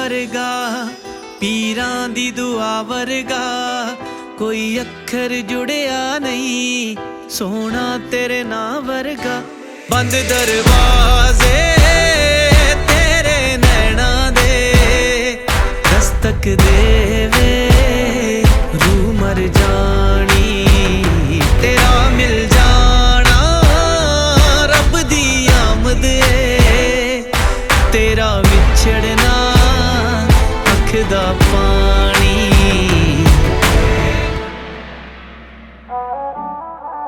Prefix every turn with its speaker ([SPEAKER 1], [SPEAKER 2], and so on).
[SPEAKER 1] ਵਰਗਾ ਪੀਰਾਂ ਦੀ ਦੁਆ ਵਰਗਾ ਕੋਈ ਅੱਖਰ ਜੁੜਿਆ ਨਹੀਂ ਸੋਹਣਾ ਤੇਰੇ ਨਾਂ ਵਰਗਾ। ਬੰਦ ਦਰਵਾਜ਼ੇ ਤੇਰੇ ਨੈਣਾਂ ਦੇ ਦਸਤਕ ਦੇਵੇ ਰੂਹ ਮਰ ਜਾਣੀ ਤੇਰਾ ਮਿਲ ਜਾਣਾ ਰੱਬ ਦੀ ਆਮਦ ਏ ਤੇਰਾ ਵਿਛੜਨਾ ਅੱਖ ਦਾ